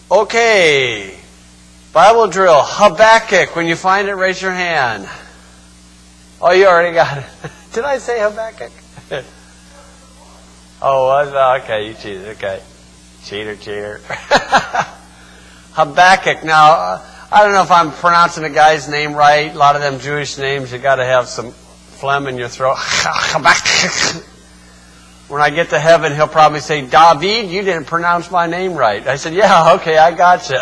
Okay. Bible drill. Habakkuk. When you find it, raise your hand. Oh, you already got it. Did I say Habakkuk? Oh, okay. You cheated. Okay. Cheater. Habakkuk. Now, I don't know if I'm pronouncing the guy's name right. A lot of them Jewish names, you got to have some phlegm in your throat. Habakkuk. When I get to heaven, he'll probably say, David, you didn't pronounce my name right. I said, yeah, okay, I gotcha.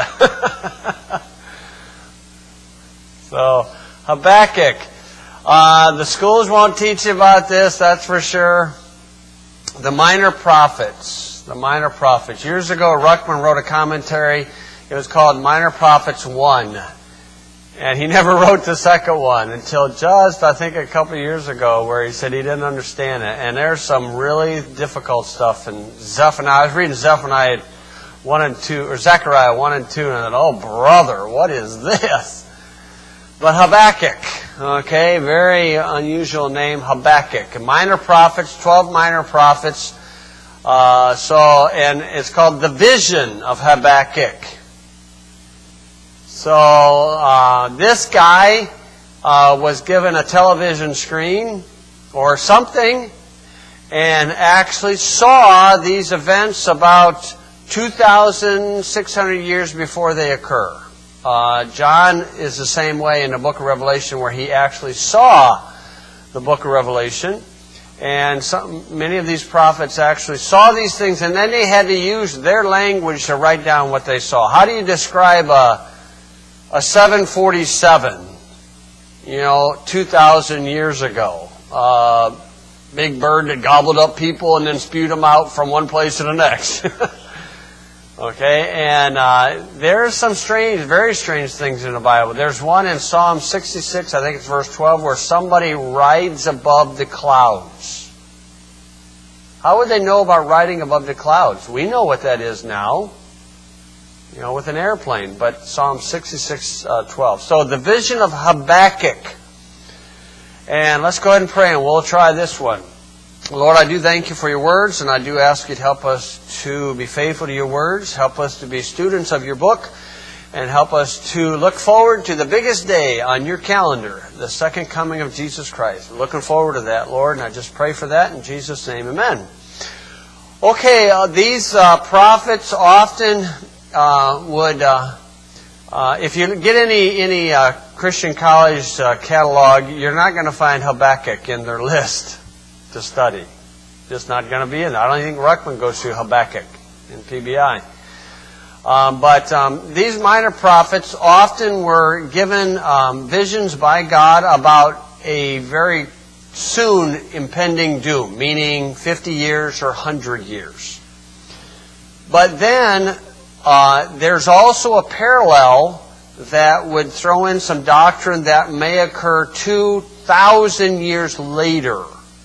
So, Habakkuk. The schools won't teach you about this, that's for sure. The minor prophets. The minor prophets. Years ago, Ruckman wrote a commentary. It was called Minor Prophets 1. And he never wrote the second one until just, I think, a couple of years ago where he said he didn't understand it. And there's some really difficult stuff in Zephaniah. I was reading Zephaniah 1 and 2, or Zechariah 1 and 2, and I thought, oh, brother, what is this? But Habakkuk, okay, very unusual name, Habakkuk. Minor prophets, 12 minor prophets. And it's called The Vision of Habakkuk. So this guy was given a television screen or something and actually saw these events about 2,600 years before they occur. John is the same way in the book of Revelation where he actually saw the book of Revelation. And many of these prophets actually saw these things and then they had to use their language to write down what they saw. How do you describe a 747, 2,000 years ago? Big bird that gobbled up people and then spewed them out from one place to the next. Okay, and there's some very strange things in the Bible. There's one in Psalm 66, I think it's verse 12, where somebody rides above the clouds. How would they know about riding above the clouds? We know what that is now, with an airplane, but Psalm 66, 12. So the vision of Habakkuk. And let's go ahead and pray, and we'll try this one. Lord, I do thank you for your words, and I do ask you to help us to be faithful to your words, help us to be students of your book, and help us to look forward to the biggest day on your calendar, the second coming of Jesus Christ. We're looking forward to that, Lord, and I just pray for that in Jesus' name, amen. Okay, these prophets often would, if you get any Christian college catalog, you're not going to find Habakkuk in their list to study. Just not going to be in there. I don't think Ruckman goes through Habakkuk in PBI. But these minor prophets often were given visions by God about a very soon impending doom, meaning 50 years or 100 years. But then there's also a parallel that would throw in some doctrine that may occur 2,000 years later.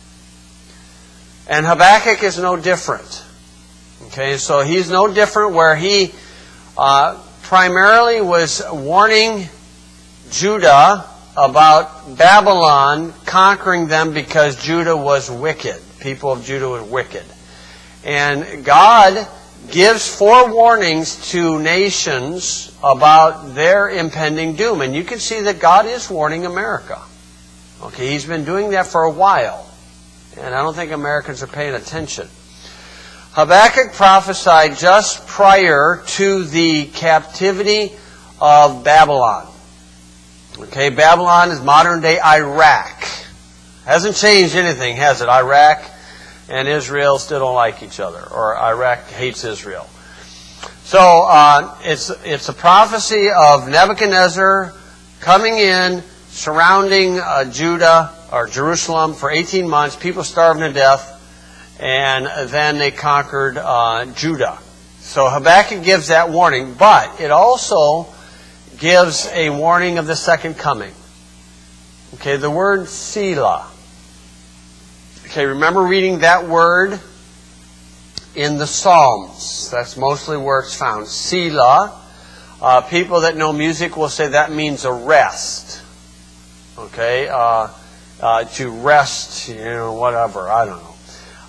And Habakkuk is no different. Okay, so he's no different where he primarily was warning Judah about Babylon conquering them because Judah was wicked. People of Judah were wicked. And God gives forewarnings to nations about their impending doom. And you can see that God is warning America. Okay, He's been doing that for a while. And I don't think Americans are paying attention. Habakkuk prophesied just prior to the captivity of Babylon. Okay, Babylon is modern-day Iraq. Hasn't changed anything, has it? Iraq and Israel still don't like each other, or Iraq hates Israel. So it's a prophecy of Nebuchadnezzar coming in, surrounding Judah or Jerusalem for 18 months, people starving to death, and then they conquered Judah. So Habakkuk gives that warning, but it also gives a warning of the second coming. Okay, the word Selah. Okay, remember reading that word in the Psalms. That's mostly where it's found. Selah. People that know music will say that means a rest. Okay, to rest, whatever, I don't know.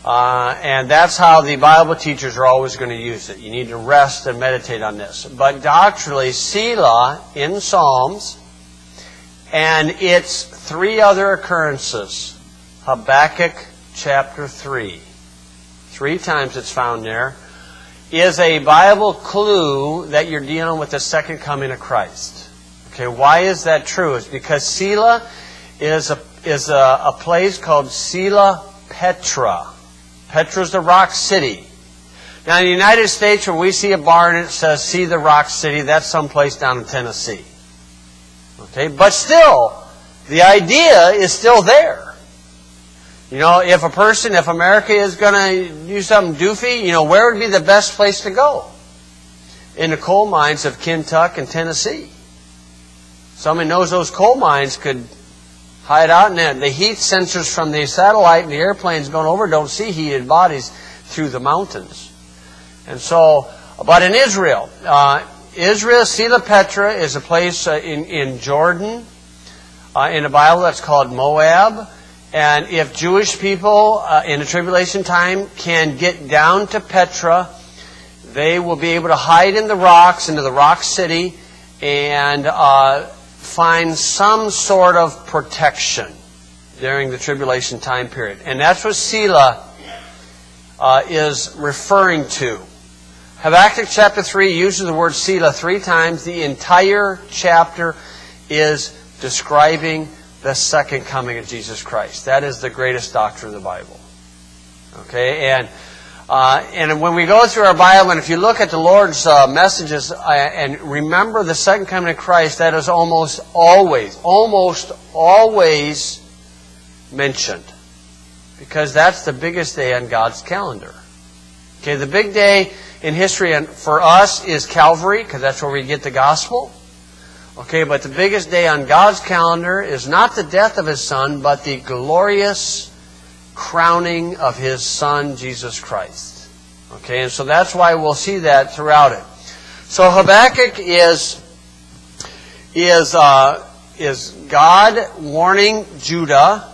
And that's how the Bible teachers are always going to use it. You need to rest and meditate on this. But doctrinally, Selah in Psalms, and its three other occurrences. Habakkuk chapter 3. 3 times it's found there. Is a Bible clue that you're dealing with the second coming of Christ. Okay, why is that true? It's because Selah is a place called Selah Petra. Petra is the rock city. Now in the United States, when we see a bar and it says, "See the rock city," that's someplace down in Tennessee. Okay, but still, the idea is still there. You know, if America is going to do something doofy, where would be the best place to go? In the coal mines of Kentucky and Tennessee. Somebody knows those coal mines could hide out in there. The heat sensors from the satellite and the airplanes going over don't see heated bodies through the mountains. And so, but in Israel, Selah Petra is a place in Jordan, in the Bible that's called Moab. And if Jewish people in the tribulation time can get down to Petra, they will be able to hide in the rocks, into the rock city, and find some sort of protection during the tribulation time period. And that's what Selah is referring to. Habakkuk chapter 3 uses the word Selah 3 times. The entire chapter is describing the second coming of Jesus Christ. That is the greatest doctrine of the Bible. Okay, and when we go through our Bible, and if you look at the Lord's messages and remember the second coming of Christ, that is almost always mentioned. Because that's the biggest day on God's calendar. Okay, the big day in history for us is Calvary, because that's where we get the gospel. Okay, but the biggest day on God's calendar is not the death of His Son, but the glorious crowning of His Son, Jesus Christ. Okay, and so that's why we'll see that throughout it. So Habakkuk is God warning Judah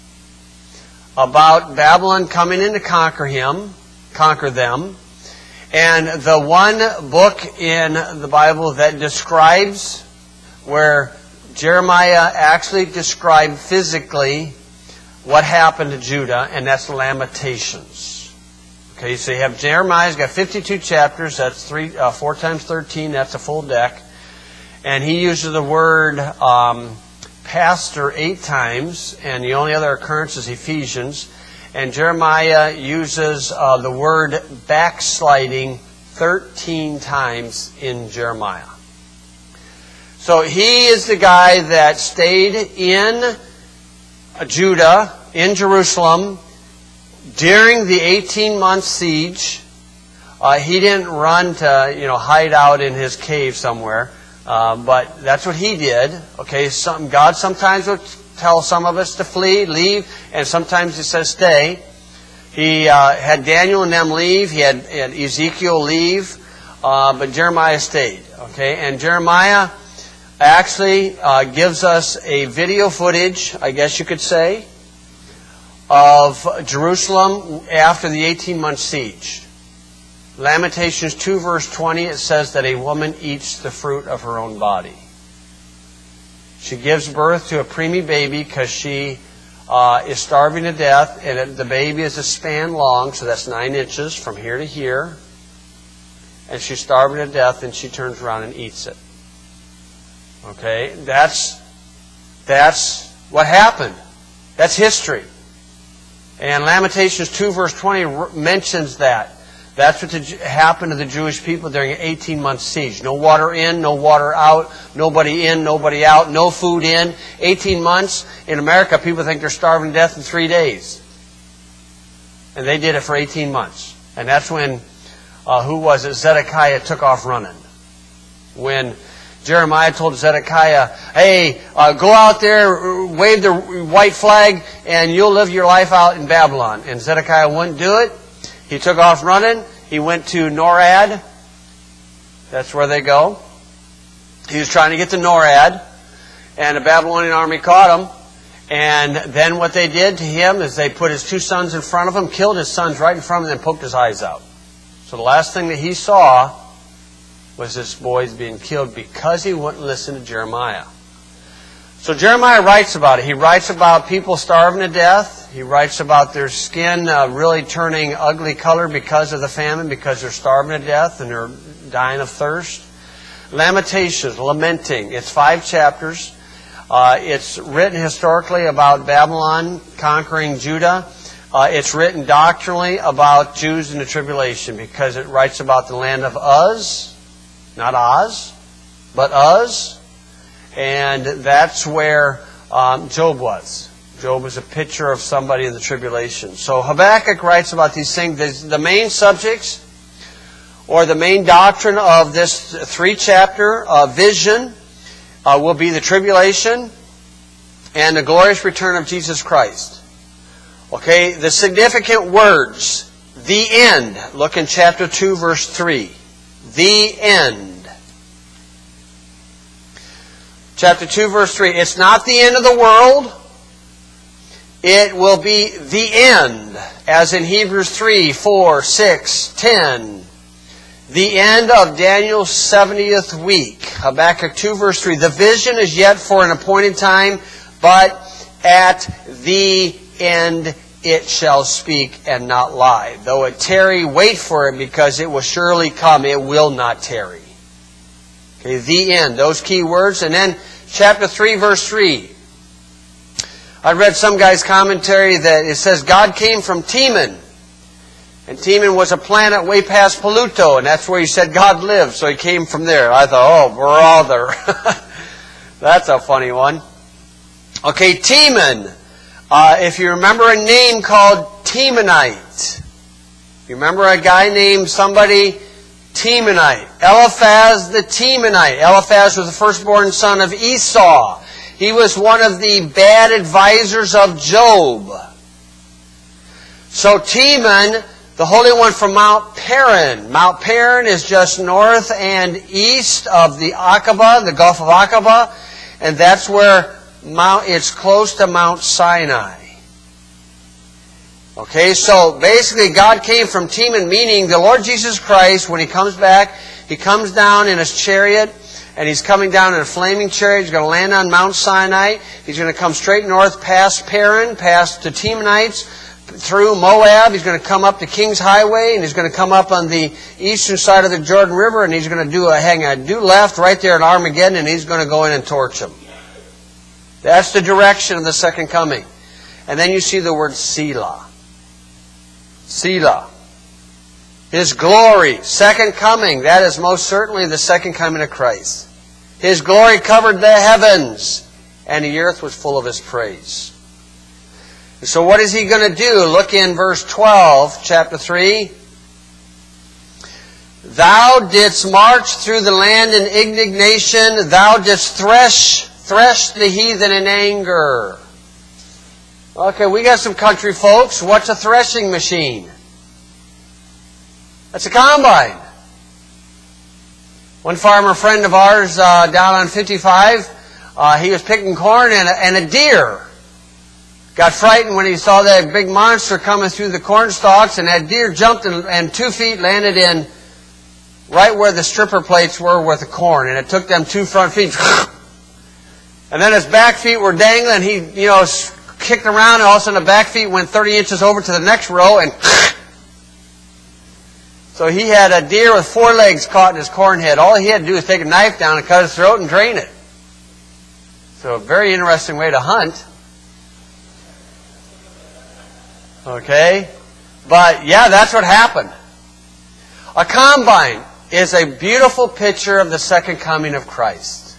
about Babylon coming in to conquer them. And the one book in the Bible that describes where Jeremiah actually described physically what happened to Judah, and that's Lamentations. Okay, so you have Jeremiah's got 52 chapters. That's 4 times 13. That's a full deck, and he uses the word pastor 8 times, and the only other occurrence is Ephesians. And Jeremiah uses the word backsliding 13 times in Jeremiah. So he is the guy that stayed in Judah, in Jerusalem, during the 18-month siege. He didn't run to hide out in his cave somewhere, but that's what he did. Okay, God sometimes will tell some of us to flee, leave, and sometimes He says stay. He had Daniel and them leave. He had Ezekiel leave, but Jeremiah stayed. Okay, and Jeremiah actually gives us a video footage, I guess you could say, of Jerusalem after the 18-month siege. Lamentations 2 verse 20, it says that a woman eats the fruit of her own body. She gives birth to a preemie baby because she is starving to death, and the baby is a span long, so that's 9 inches from here to here. And she's starving to death, and she turns around and eats it. Okay, that's what happened. That's history. And Lamentations 2 verse 20 mentions that. That's what happened to the Jewish people during an 18-month siege. No water in, no water out, nobody in, nobody out, no food in. 18 months. In America, people think they're starving to death in 3 days. And they did it for 18 months. And that's when, Zedekiah took off running. When Jeremiah told Zedekiah, hey, go out there, wave the white flag, and you'll live your life out in Babylon. And Zedekiah wouldn't do it. He took off running. He went to Norad. That's where they go. He was trying to get to Norad, and the Babylonian army caught him. And then what they did to him is they put his two sons in front of him, killed his sons right in front of him, and poked his eyes out. So the last thing that he saw was his boys being killed because he wouldn't listen to Jeremiah. So Jeremiah writes about it. He writes about people starving to death. He writes about their skin really turning ugly color because of the famine, because they're starving to death and they're dying of thirst. Lamentations, lamenting. It's 5 chapters. It's written historically about Babylon conquering Judah. It's written doctrinally about Jews in the tribulation because it writes about the land of Uz, not Oz, but Uz. And that's where Job was. Job was a picture of somebody in the tribulation. So Habakkuk writes about these things. The main subjects or the main doctrine of this 3-chapter vision will be the tribulation and the glorious return of Jesus Christ. Okay, the significant words, the end. Look in chapter 2, verse 3. The end. Chapter 2, verse 3. It's not the end of the world. It will be the end, as in Hebrews 3, 4, 6, 10. The end of Daniel's 70th week. Habakkuk 2, verse 3. The vision is yet for an appointed time, but at the end it shall speak and not lie. Though it tarry, wait for it, because it will surely come. It will not tarry. Okay, the end. Those key words. And then chapter 3, verse 3. I read some guy's commentary that it says God came from Teman. And Teman was a planet way past Pluto, and that's where he said God lived, so he came from there. I thought, oh, brother. That's a funny one. Okay, Teman. If you remember a name called Temanite. You remember a guy named somebody Temanite. Eliphaz the Temanite. Eliphaz was the firstborn son of Esau. He was one of the bad advisors of Job. So Teman, the Holy One from Mount Paran. Mount Paran is just north and east of the Aqaba, the Gulf of Aqaba, and that's where it's close to Mount Sinai. Okay, so basically God came from Teman, meaning the Lord Jesus Christ, when He comes back, He comes down in His chariot, and He's coming down in a flaming chariot. He's going to land on Mount Sinai. He's going to come straight north past Paran, past the Temanites, through Moab. He's going to come up the King's Highway, and He's going to come up on the eastern side of the Jordan River, and He's going to do left right there at Armageddon, and He's going to go in and torch them. That's the direction of the second coming. And then you see the word Selah. Selah. His glory, second coming, that is most certainly the second coming of Christ. His glory covered the heavens, and the earth was full of His praise. So what is He going to do? Look in verse 12, chapter 3. Thou didst march through the land in indignation. Thou didst thresh the heathen in anger. Okay, we got some country folks. What's a threshing machine? That's a combine. One farmer friend of ours down on 55, he was picking corn and a deer got frightened when he saw that big monster coming through the corn stalks, and that deer jumped and 2 feet landed in right where the stripper plates were with the corn, and it took them 2 front feet. And then his back feet were dangling. He, kicked around, and all of a sudden the back feet went 30 inches over to the next row, and so he had a deer with 4 legs caught in his corn head. All he had to do was take a knife down and cut his throat and drain it. So a very interesting way to hunt. Okay? But yeah, that's what happened. A combine is a beautiful picture of the second coming of Christ.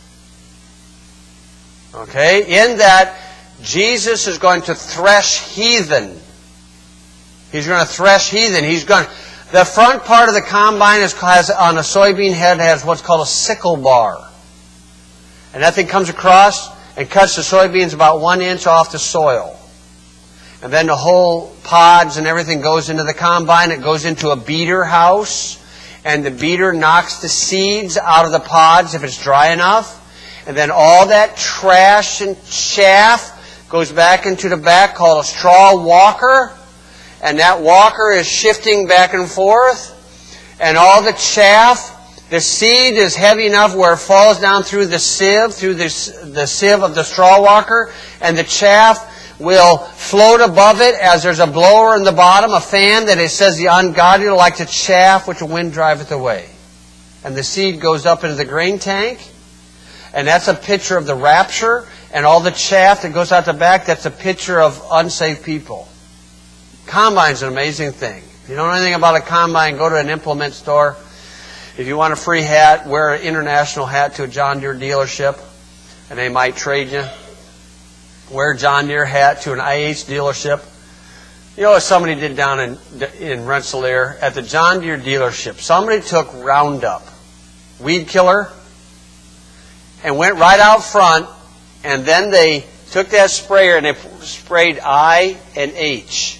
Okay? In that Jesus is going to thresh heathen. He's going to thresh heathen. The front part of the combine has on a soybean head has what's called a sickle bar. And that thing comes across and cuts the soybeans about 1 inch off the soil. And then the whole pods and everything goes into the combine. It goes into a beater house. And the beater knocks the seeds out of the pods if it's dry enough. And then all that trash and chaff goes back into the back called a straw walker. And that walker is shifting back and forth. And all the chaff, the seed is heavy enough where it falls down through the sieve of the straw walker. And the chaff will float above it as there's a blower in the bottom, a fan that it says the ungodly are like the chaff which the wind driveth away. And the seed goes up into the grain tank. And that's a picture of the rapture. And all the chaff that goes out the back, that's a picture of unsaved people. Combine's an amazing thing. If you don't know anything about a combine, go to an implement store. If you want a free hat, wear an International hat to a John Deere dealership, and they might trade you. Wear a John Deere hat to an IH dealership. You know what somebody did down in Rensselaer at the John Deere dealership? Somebody took Roundup, weed killer, and went right out front, and then they took that sprayer and they sprayed I and H.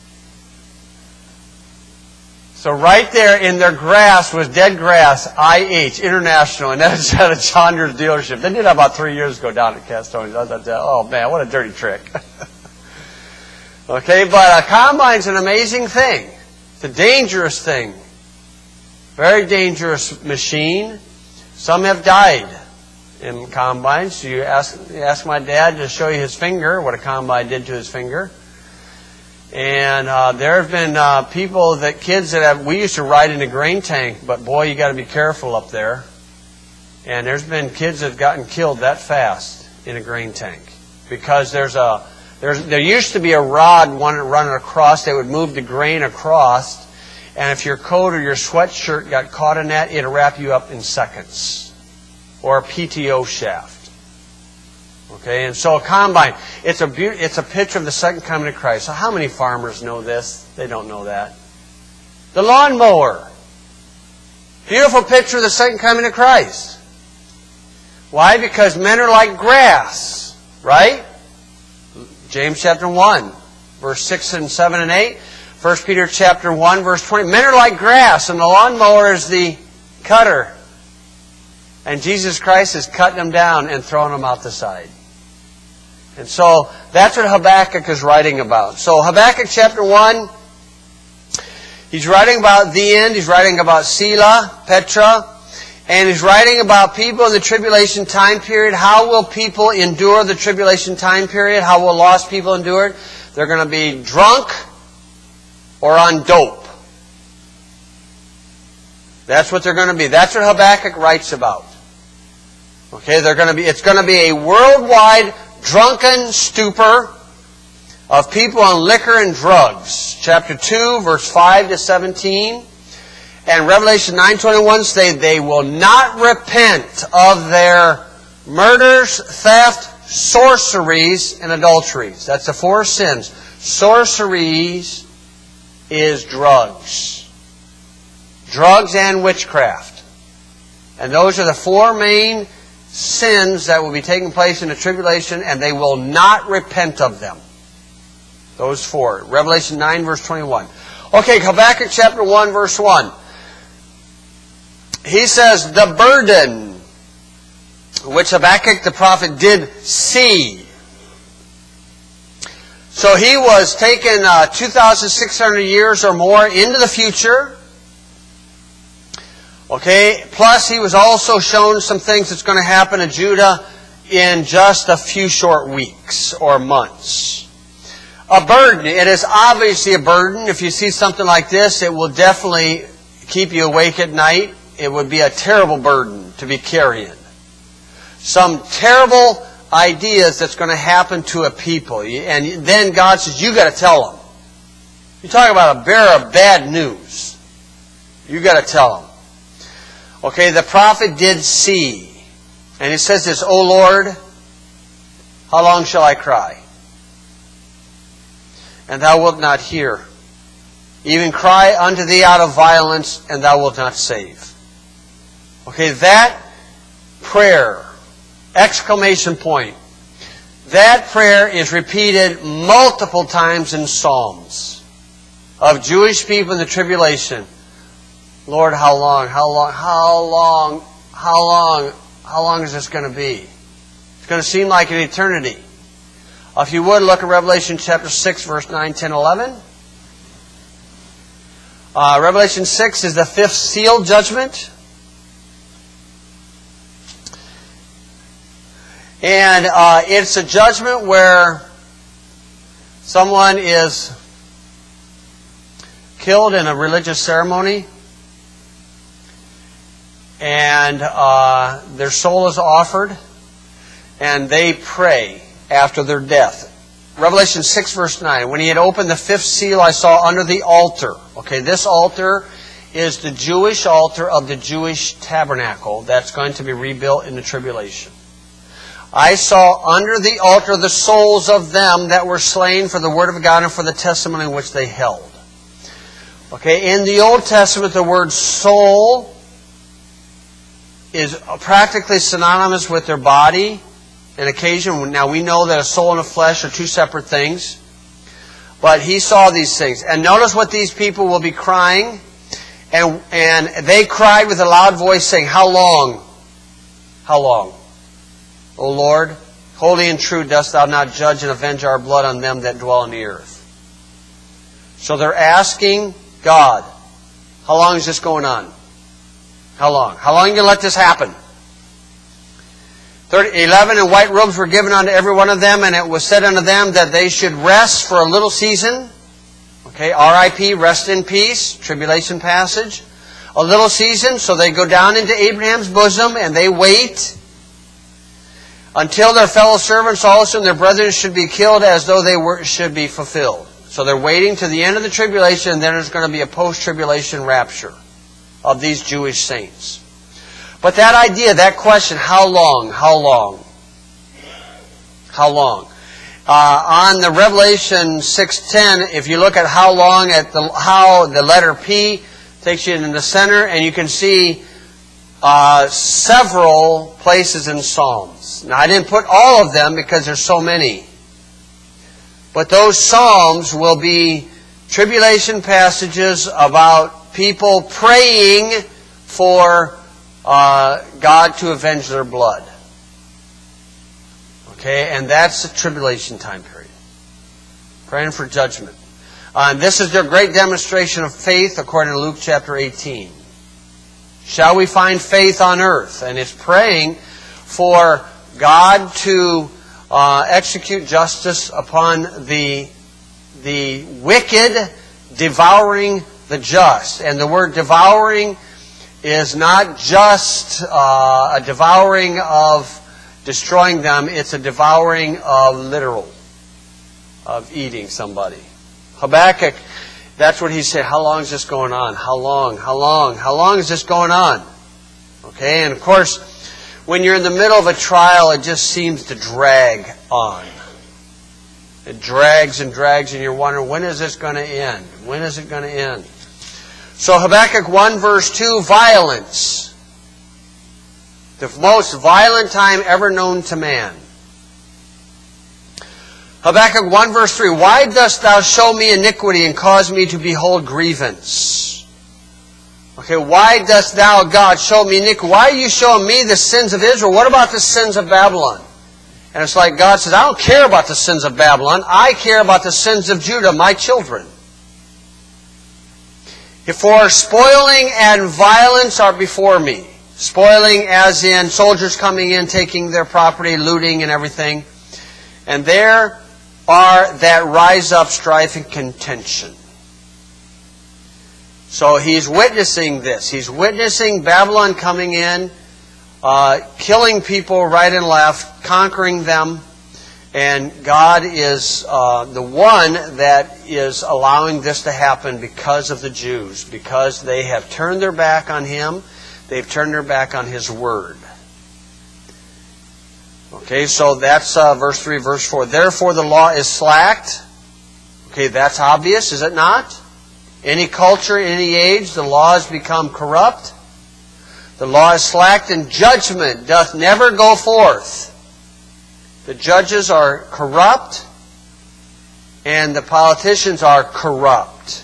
So right there in their grass was dead grass, IH, International, and that was at a John Deere dealership. They did that about 3 years ago down at Castonia. I thought, oh man, what a dirty trick. Okay, but a combine's an amazing thing. It's a dangerous thing. Very dangerous machine. Some have died in combines. You ask my dad to show you his finger, what a combine did to his finger. And there have been kids that we used to ride in a grain tank, but boy, you got to be careful up there. And there's been kids that have gotten killed that fast in a grain tank because there used to be a rod running across. They would move the grain across, and if your coat or your sweatshirt got caught in that, it'd wrap you up in seconds. Or a PTO shaft. Okay, and so a combine, it's a picture of the second coming of Christ. So how many farmers know this? They don't know that. The lawnmower. Beautiful picture of the second coming of Christ. Why? Because men are like grass, right? James chapter 1, verse 6 and 7 and 8. 1 Peter chapter 1, verse 20. Men are like grass, and the lawnmower is the cutter. And Jesus Christ is cutting them down and throwing them out the side. And so that's what Habakkuk is writing about. So Habakkuk chapter 1, he's writing about the end. He's writing about Selah, Petra. And he's writing about people in the tribulation time period. How will people endure the tribulation time period? How will lost people endure it? They're going to be drunk or on dope. That's what they're going to be. That's what Habakkuk writes about. Okay, it's going to be a worldwide drunken stupor of people on liquor and drugs. Chapter 2, verse 5 to 17. And Revelation 9:21 say they will not repent of their murders, theft, sorceries, and adulteries. That's the 4 sins. Sorceries is drugs. Drugs and witchcraft. And those are the 4 main sins that will be taking place in the tribulation, and they will not repent of them. Those 4. Revelation 9, verse 21. Okay, Habakkuk chapter 1, verse 1. He says, the burden which Habakkuk the prophet did see. So he was taken 2,600 years or more into the future. Okay, plus he was also shown some things that's going to happen to Judah in just a few short weeks or months. A burden. It is obviously a burden. If you see something like this, it will definitely keep you awake at night. It would be a terrible burden to be carrying. Some terrible ideas that's going to happen to a people. And then God says, you got to tell them. You talk about a bearer of bad news. You got to tell them. Okay, the prophet did see. And it says this, O Lord, how long shall I cry? And thou wilt not hear. Even cry unto thee out of violence, and thou wilt not save. Okay, that prayer, exclamation point, that prayer is repeated multiple times in Psalms of Jewish people in the tribulation. Lord, how long is this going to be? It's going to seem like an eternity. If you would, look at Revelation chapter 6, verse 9, 10, 11. Revelation 6 is the fifth seal judgment. And it's a judgment where someone is killed in a religious ceremony, and their soul is offered, and they pray after their death. Revelation 6 verse 9, when he had opened the fifth seal, I saw under the altar. Okay, this altar is the Jewish altar of the Jewish tabernacle that's going to be rebuilt in the tribulation. I saw under the altar the souls of them that were slain for the word of God and for the testimony which they held. Okay, in the Old Testament, the word soul is practically synonymous with their body. An occasion, now we know that a soul and a flesh are two separate things. But he saw these things. And notice what these people will be crying. And they cried with a loud voice saying, How long? How long? O Lord, holy and true dost thou not judge and avenge our blood on them that dwell on the earth. So they're asking God, how long is this going on? How long? How long are you going to let this happen? 11, and white robes were given unto every one of them, and it was said unto them that they should rest for a little season. Okay, R.I.P., rest in peace, tribulation passage. A little season, so they go down into Abraham's bosom, and they wait until their fellow servants also and their brethren should be killed as though they should be fulfilled. So they're waiting to the end of the tribulation, and then there's going to be a post-tribulation rapture of these Jewish saints. But that idea, that question, how long, how long, how long? On the Revelation 6:10, if you look at how long, at how the letter P takes you in the center, and you can see several places in Psalms. Now, I didn't put all of them because there's so many. But those Psalms will be tribulation passages about people praying for God to avenge their blood. Okay, and that's the tribulation time period. Praying for judgment. And this is their great demonstration of faith according to Luke chapter 18. Shall we find faith on earth? And it's praying for God to execute justice upon the wicked, devouring the just. And the word devouring is not just a devouring of destroying them, it's a devouring of literal, of eating somebody. Habakkuk, that's what he said, how long is this going on? How long? How long? How long is this going on? Okay, and of course, when you're in the middle of a trial, it just seems to drag on. It drags and drags, and you're wondering, when is this going to end? When is it going to end? So Habakkuk 1 verse 2, violence. The most violent time ever known to man. Habakkuk 1 verse 3, why dost thou show me iniquity and cause me to behold grievance? Okay, why dost thou, God, show me iniquity? Why are you showing me the sins of Israel? What about the sins of Babylon? And it's like God says, I don't care about the sins of Babylon. I care about the sins of Judah, my children. For spoiling and violence are before me. Spoiling as in soldiers coming in, taking their property, looting and everything. And there are that rise up strife and contention. So he's witnessing this. He's witnessing Babylon coming in, killing people right and left, conquering them. And God is the one that is allowing this to happen because of the Jews. Because they have turned their back on Him. They've turned their back on His Word. Okay, so that's verse 3, verse 4. Therefore the law is slacked. Okay, that's obvious, is it not? Any culture, any age, the law has become corrupt. The law is slacked, and judgment doth never go forth. The judges are corrupt, and the politicians are corrupt.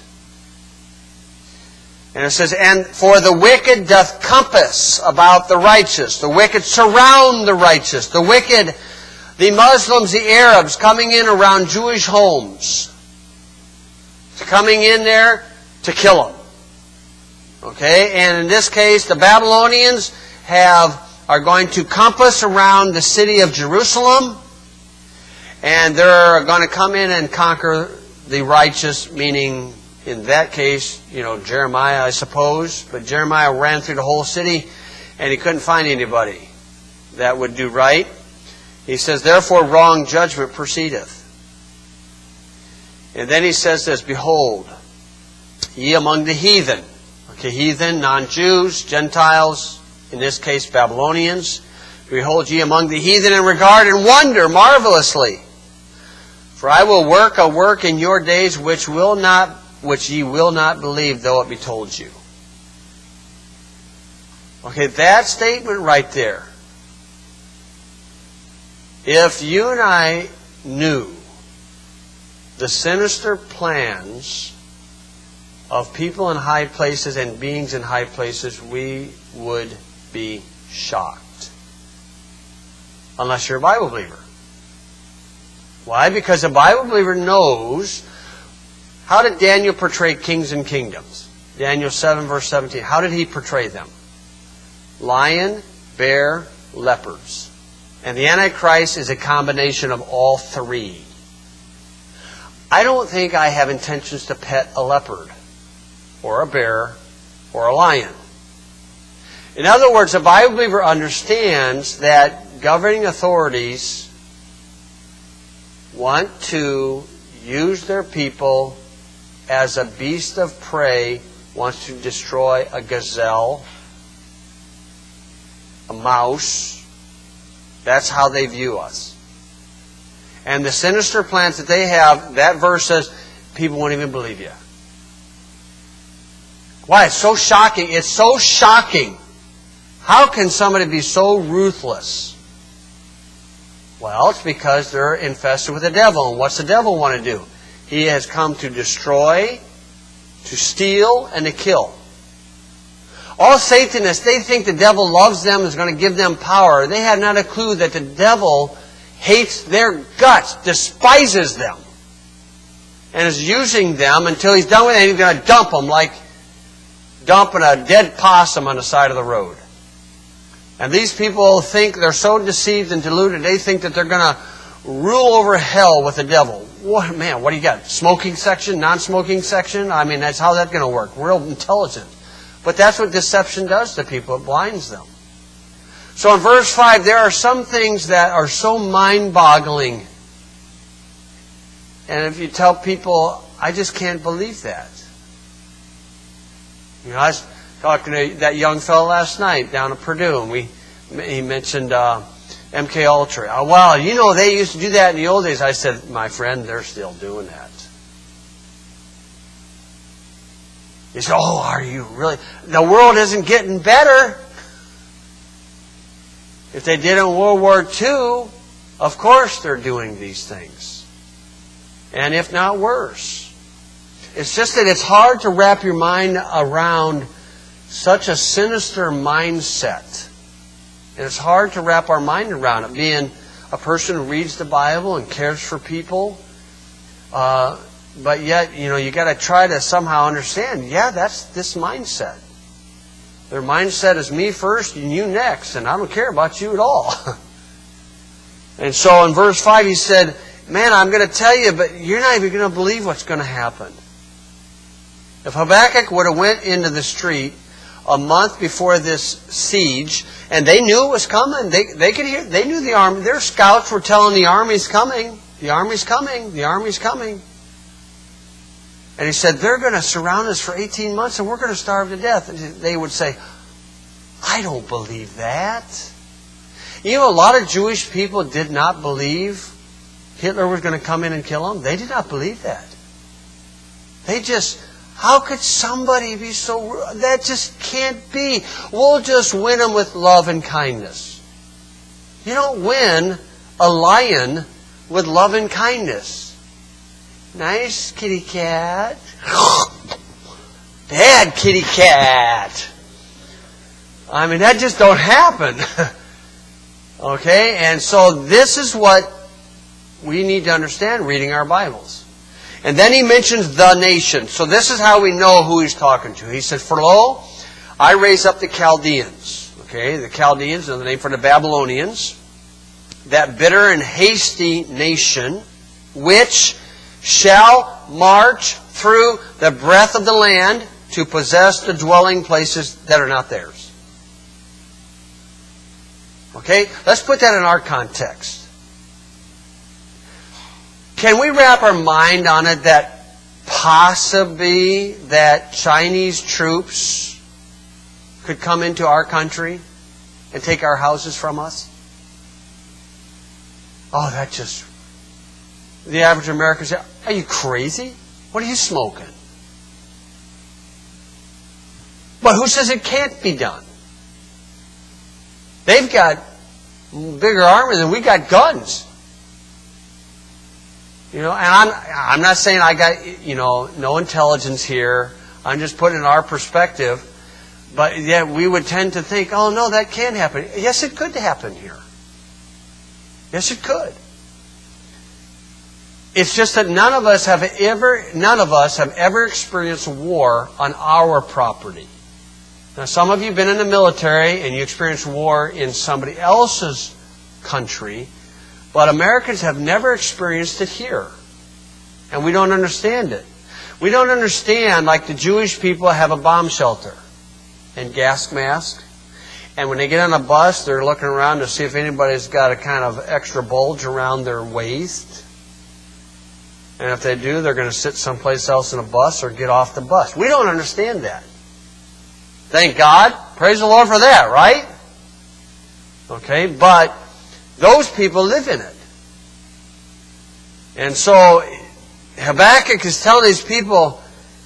And it says, and for the wicked doth compass about the righteous. The wicked surround the righteous. The wicked The Muslims, the Arabs, coming in around Jewish homes. Coming in there to kill them. Okay? And in this case, the Babylonians are going to compass around the city of Jerusalem. And they're going to come in and conquer the righteous, meaning, in that case, Jeremiah, I suppose. But Jeremiah ran through the whole city, and he couldn't find anybody that would do right. He says, therefore wrong judgment proceedeth. And then he says this, behold, ye among the heathen. Okay, heathen, non-Jews, Gentiles, in this case Babylonians. Behold ye among the heathen in regard and wonder marvelously. For I will work a work in your days which ye will not believe, though it be told you. Okay, that statement right there. If you and I knew the sinister plans of people in high places and beings in high places, we would be shocked. Unless you're a Bible believer. Why? Because a Bible believer knows, how did Daniel portray kings and kingdoms? Daniel 7 verse 17. How did he portray them? Lion, bear, leopards. And the Antichrist is a combination of all three. I don't think I have intentions to pet a leopard, or a bear, or a lion. In other words, a Bible believer understands that governing authorities want to use their people as a beast of prey, wants to destroy a gazelle, a mouse. That's how they view us. And the sinister plans that they have, that verse says, people won't even believe you. Why? It's so shocking. It's so shocking. How can somebody be so ruthless? Well, it's because they're infested with the devil. And what's the devil want to do? He has come to destroy, to steal, and to kill. All Satanists, they think the devil loves them, is going to give them power. They have not a clue that the devil hates their guts, despises them, and is using them until he's done with it, and he's going to dump them like dumping a dead possum on the side of the road. And these people think, they're so deceived and deluded, they think that they're going to rule over hell with the devil. What, man, what do you got? Smoking section, non-smoking section? I mean, that's how that's going to work. Real intelligent. But that's what deception does to people. It blinds them. So in verse 5, there are some things that are so mind-boggling. And if you tell people, I just can't believe that. I was talking to that young fellow last night down at Purdue, and he mentioned MK Ultra. Oh, well, they used to do that in the old days. I said, my friend, they're still doing that. He said, oh, are you really? The world isn't getting better. If they did in World War II, of course they're doing these things. And if not worse. It's just that it's hard to wrap your mind around such a sinister mindset. And it's hard to wrap our mind around it. Being a person who reads the Bible and cares for people. But yet, you got to try to somehow understand, that's this mindset. Their mindset is me first and you next, and I don't care about you at all. And so in verse 5 he said, man, I'm going to tell you, but you're not even going to believe what's going to happen. If Habakkuk would have went into the street a month before this siege, and they knew it was coming, they could hear, they knew the army, their scouts were telling the army's coming, the army's coming, the army's coming. And he said, they're going to surround us for 18 months and we're going to starve to death. And they would say, I don't believe that. A lot of Jewish people did not believe Hitler was going to come in and kill them. They did not believe that. How could somebody be so... That just can't be. We'll just win them with love and kindness. You don't win a lion with love and kindness. Nice kitty cat. Bad kitty cat. I mean, that just don't happen. Okay, and so this is what we need to understand reading our Bibles. And then he mentions the nation. So this is how we know who he's talking to. He said, "For lo, I raise up the Chaldeans." Okay, the Chaldeans are the name for the Babylonians. "That bitter and hasty nation, which shall march through the breadth of the land to possess the dwelling places that are not theirs." Okay, let's put that in our context. Can we wrap our mind on it that possibly that Chinese troops could come into our country and take our houses from us? Oh, that just... The average American says, "Are you crazy? What are you smoking?" But who says it can't be done? They've got bigger army than we got guns. You know, and I'm not saying I got, no intelligence here. I'm just putting in our perspective. But yet we would tend to think, oh no, that can't happen. Yes, it could happen here. Yes, it could. It's just that none of us have ever experienced war on our property. Now, some of you have been in the military and you experienced war in somebody else's country, but Americans have never experienced it here. And we don't understand it. We don't understand, like the Jewish people have a bomb shelter and gas mask. And when they get on a bus, they're looking around to see if anybody's got a kind of extra bulge around their waist. And if they do, they're going to sit someplace else in a bus or get off the bus. We don't understand that. Thank God. Praise the Lord for that, right? Okay, but those people live in it. And so Habakkuk is telling these people,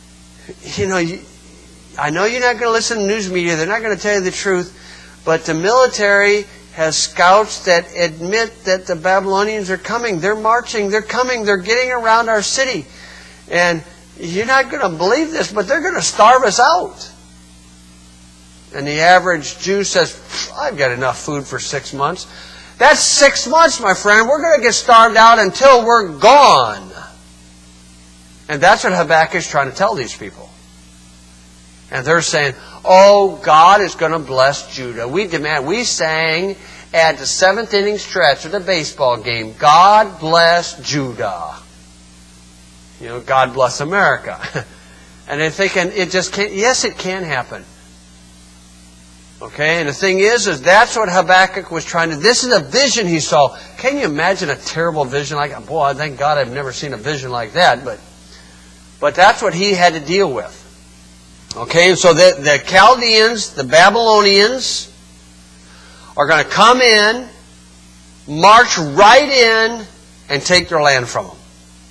I know you're not going to listen to news media. They're not going to tell you the truth. But the military has scouts that admit that the Babylonians are coming. They're marching. They're coming. They're getting around our city. And you're not going to believe this, but they're going to starve us out. And the average Jew says, I've got enough food for 6 months. That's 6 months, my friend. We're going to get starved out until we're gone. And that's what Habakkuk is trying to tell these people. And they're saying, oh, God is going to bless Judah. We sang at the 7th inning stretch of the baseball game, God bless Judah. God bless America. And they're thinking, it just can't. Yes, it can happen. Okay, and the thing is that's what Habakkuk was trying to... This is a vision he saw. Can you imagine a terrible vision like that? Boy, thank God I've never seen a vision like that. But that's what he had to deal with. Okay, and so the Chaldeans, the Babylonians, are going to come in, march right in, and take their land from them.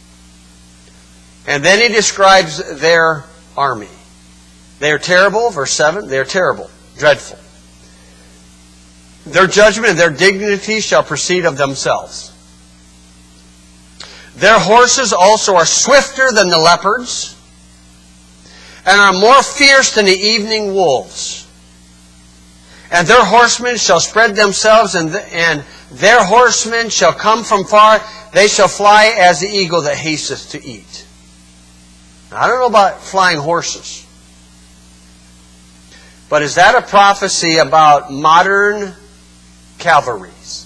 And then he describes their army. They are terrible, verse 7, they are terrible, dreadful. Their judgment and their dignity shall proceed of themselves. Their horses also are swifter than the leopards, and are more fierce than the evening wolves. And their horsemen shall spread themselves, and their horsemen shall come from far. They shall fly as the eagle that hasteth to eat. Now, I don't know about flying horses, but is that a prophecy about modern cavalries?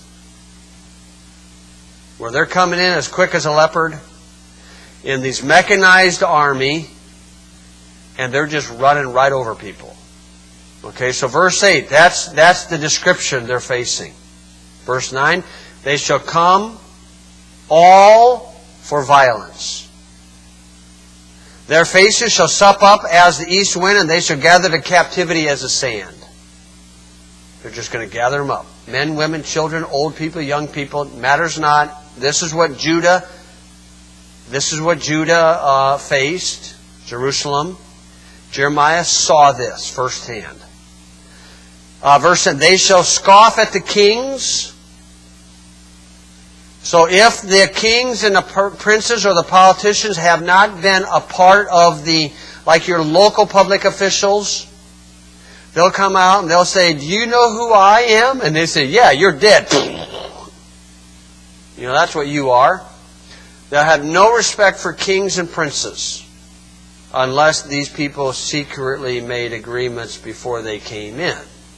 Where they're coming in as quick as a leopard in these mechanized army, and they're just running right over people. Okay, so verse 8, that's the description they're facing. Verse 9, they shall come all for violence. Their faces shall sup up as the east wind, and they shall gather to captivity as the sand. They're just going to gather them up. Men, women, children, old people, young people, matters not. This is what Judah faced, Jerusalem. Jeremiah saw this firsthand. Verse 10, they shall scoff at the kings. So if the kings and the princes or the politicians have not been a part of like your local public officials, They'll come out and they'll say, do you know who I am? And they say, yeah, you're dead. You know, that's what you are. They'll have no respect for kings and princes unless these people secretly made agreements before they came in.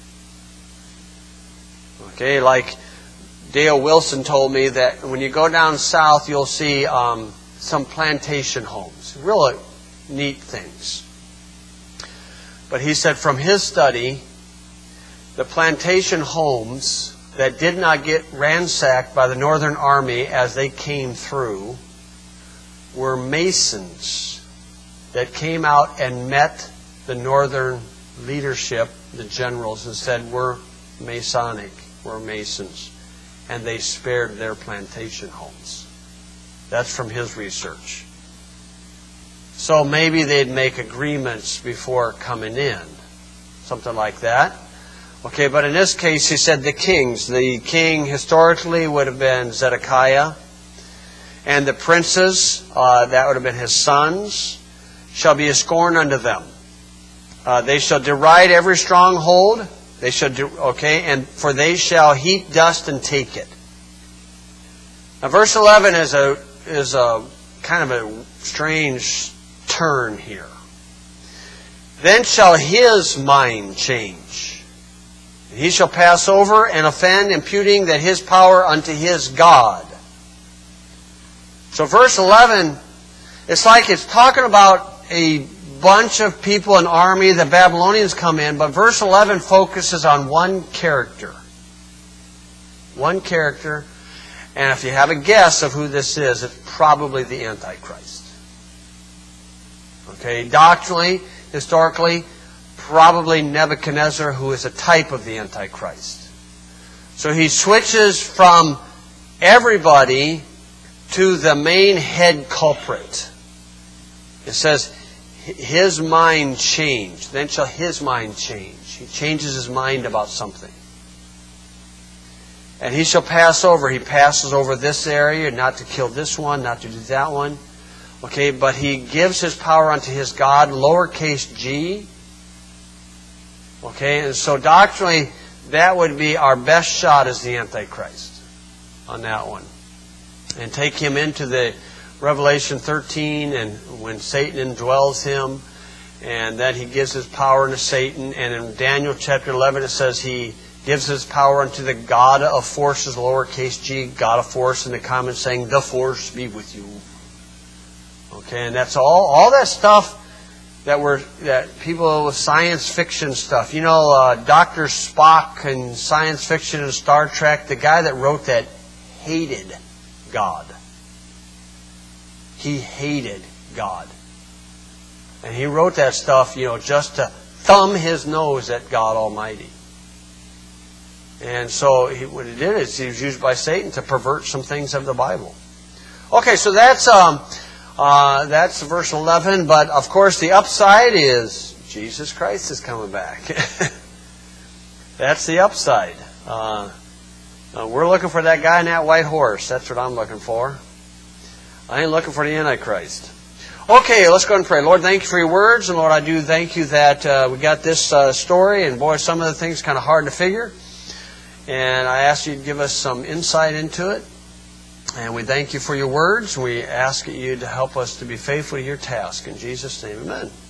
Okay, like Dale Wilson told me that when you go down south, you'll see some plantation homes. Really neat things. But he said from his study, the plantation homes that did not get ransacked by the Northern Army as they came through were Masons that came out and met the Northern leadership, the generals, and said, we're Masonic, we're Masons. And they spared their plantation homes. That's from his research. So maybe they'd make agreements before coming in. Something like that. Okay, but in this case, he said the kings. The king historically would have been Zedekiah. And the princes, that would have been his sons, shall be a scorn unto them. They shall deride every stronghold. They shall and for they shall heap dust and take it. Now, verse 11 is a kind of a strange turn here. Then shall his mind change. He shall pass over and offend, imputing that his power unto his God. So verse 11, it's like it's talking about a bunch of people, an army, the Babylonians come in, but verse 11 focuses on one character. One character. And if you have a guess of who this is, it's probably the Antichrist. Okay, doctrinally, historically, probably Nebuchadnezzar, who is a type of the Antichrist. So he switches from everybody to the main head culprit. It says, his mind changed. Then shall his mind change. He changes his mind about something. And he shall pass over. He passes over this area, not to kill this one, not to do that one. Okay, but he gives his power unto his God, lowercase g. Okay, and so doctrinally, that would be our best shot as the Antichrist on that one. And take him into the Revelation 13, and when Satan indwells him, and then he gives his power unto Satan. And in Daniel chapter 11 it says he gives his power unto the God of forces, lowercase g, God of force, in the common saying, the force be with you. Okay, and that's all that stuff that people with science fiction stuff. You know, Dr. Spock in science fiction and Star Trek, the guy that wrote that hated God. He hated God. And he wrote that stuff, just to thumb his nose at God Almighty. And so what he did is he was used by Satan to pervert some things of the Bible. Okay, so that's verse 11. But of course, the upside is Jesus Christ is coming back. That's the upside. We're looking for that guy in that white horse. That's what I'm looking for. I ain't looking for the Antichrist. Okay, let's go and pray. Lord, thank you for your words. And Lord, I do thank you that we got this story. And boy, some of the things kind of hard to figure. And I ask you to give us some insight into it. And we thank you for your words. We ask you to help us to be faithful to your task. In Jesus' name, amen.